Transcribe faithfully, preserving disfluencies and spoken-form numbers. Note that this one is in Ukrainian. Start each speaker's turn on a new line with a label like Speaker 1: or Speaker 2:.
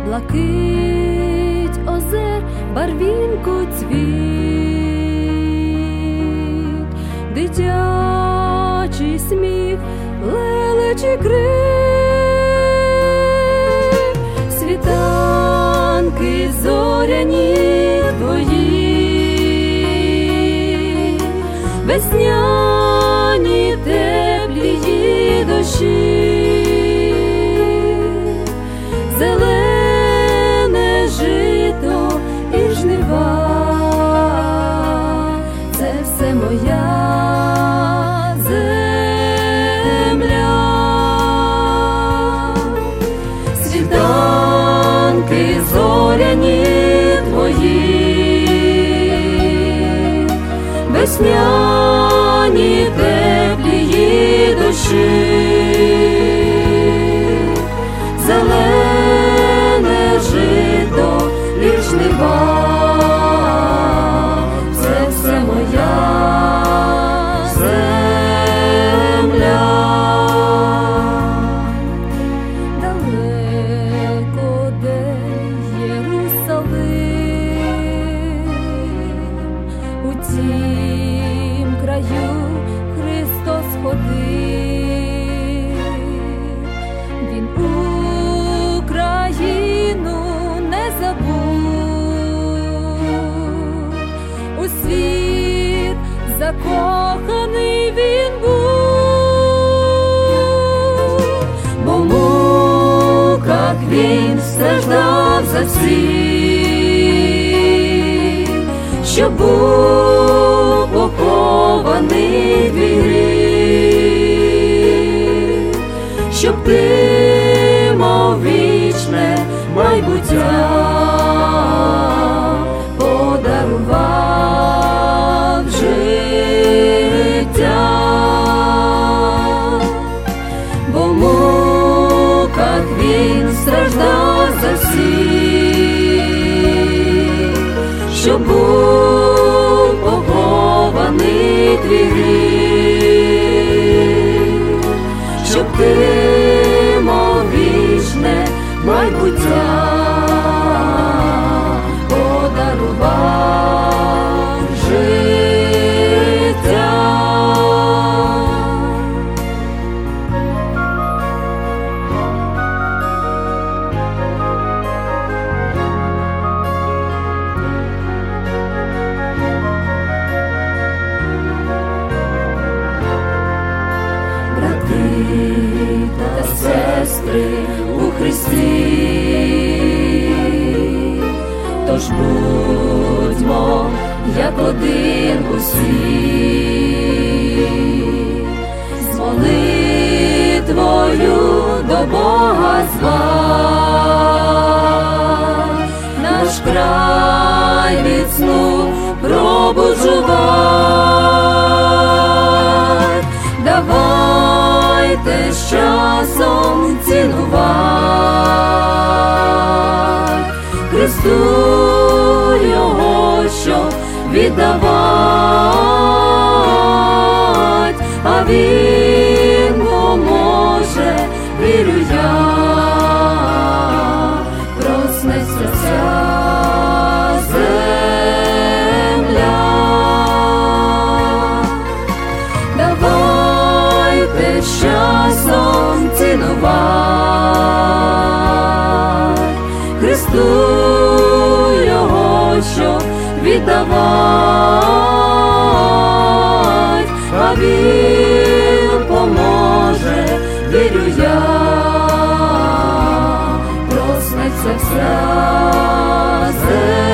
Speaker 1: блакить озер, барвінку цвіт, дитячий сміх, лелечий крик, світанки зоряні твої, весняні теплі дощі, зелене жито і жнива, це все моя земля. Світанки зоряні твої, весняні теплі дощі, зелене жито і жнива, це все моя земля. Далеко, де Єрусалим, у тім краю Христос ходив, Він Україну не забув, у світ закоханий він був, бо в муках він страждав за всіх, щоб був похований твій гріх, щоб ти мав вічне майбуття, подарував життя, бо в муках він страждав за всіх, щоб був похований твій гріх, щоб ти мав вічне майбуття, подарував життя. Брати та сестри у Христі, тож будьмо, як один усі, з молитвою до Бога звать, наш край від сну пробуджувать. Давайте з часом цінувати Христу Його, щоб віддавать, а Він поможе, вірю я, проснеться вся земля. Давайте з часом цінувати Христу Його, щоб віддавать, а Він поможе, вірю я, проснеться вся земля.